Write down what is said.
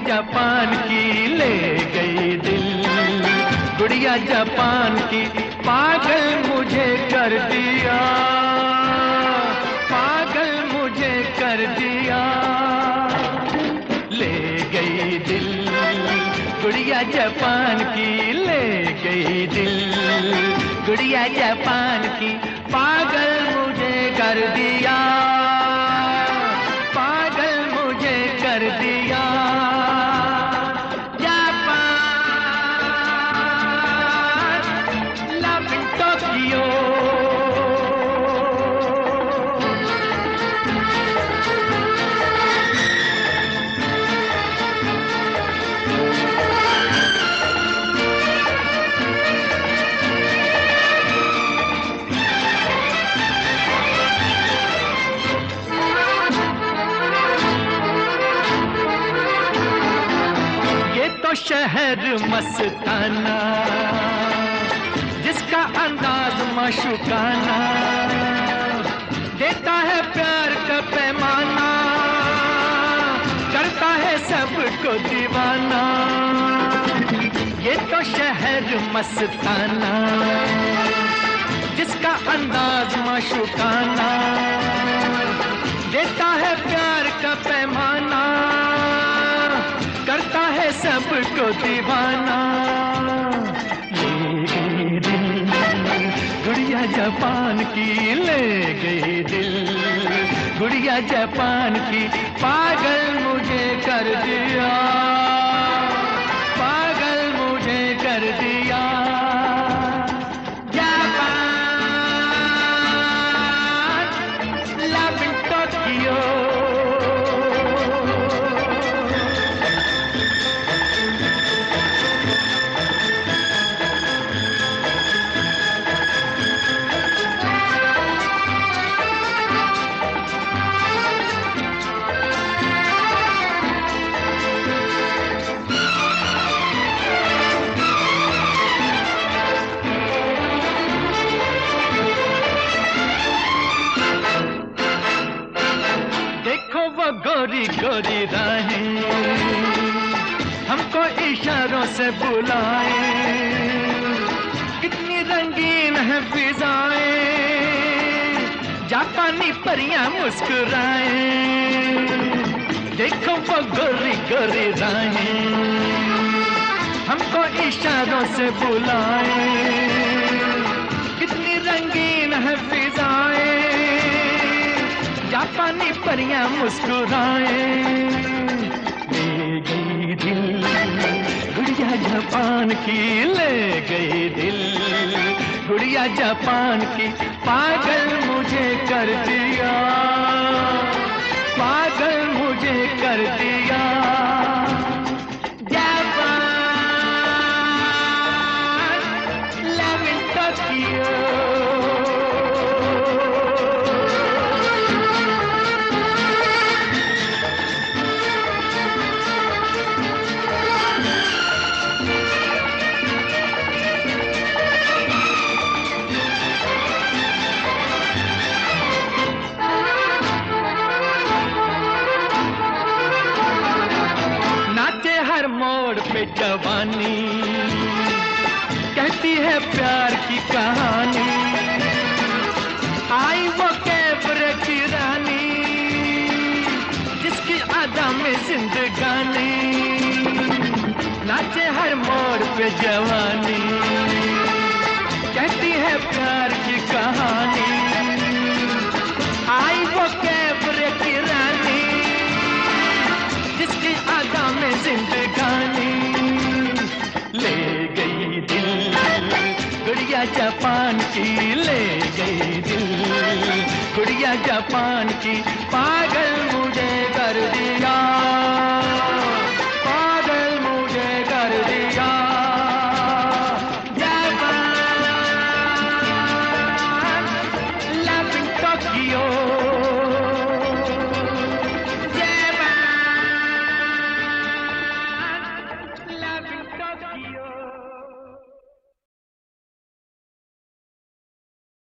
Japan की ले गई दिल, गुड़िया जापान की पागल मुझे कर दिया, पागल मुझे कर दिया। ले गई दिल, गुड़िया जापान की ले गई दिल, गुड़िया जापान की पागल मुझे कर दिया, पागल मुझे कर दिया। शहर मस्ताना, जिसका अंदाज माशूकाना, देता है प्यार का पैमाना, करता है सबको दीवाना। ये तो शहर मस्ताना, जिसका अंदाज माशूकाना, देता है प्यार का पैमाना, करता है सबको दीवाना। ले गई दिल, गुड़िया जापान की ले गई दिल, गुड़िया जापान की पागल मुझे कर दिया, पागल मुझे कर दिया। Japan, love in Tokyo. वो गोरी गोरी राहें हमको इशारों से बुलाए, कितनी रंगीन है फिजाएं, जापानी परियां मुस्कुराए। देखो वो गोरी गोरी राहें हमको इशारों से बुलाए, कितनी रंगीन है फिजाएं, जापानी परियां मुस्कुराए। ले गई दिल, गुड़िया जापान की ले गई दिल, गुड़िया जापान की पागल मुझे कर दिया, पागल मुझे कर दिया। Japan, love in Tokyo. हर मोड़ पे जवानी कहती है प्यार की कहानी, आई वो कैबरे की रानी, जिसकी अदा में जिंदगानी। नाचे हर मोड़ पे जवानी कहती है प्यार की कहानी, आई वो कैबरे की रानी, जिसकी अदा में जिंदगानी। ले गई दिल, गुड़िया जापान की ले गई दिल, गुड़िया जापान की पागल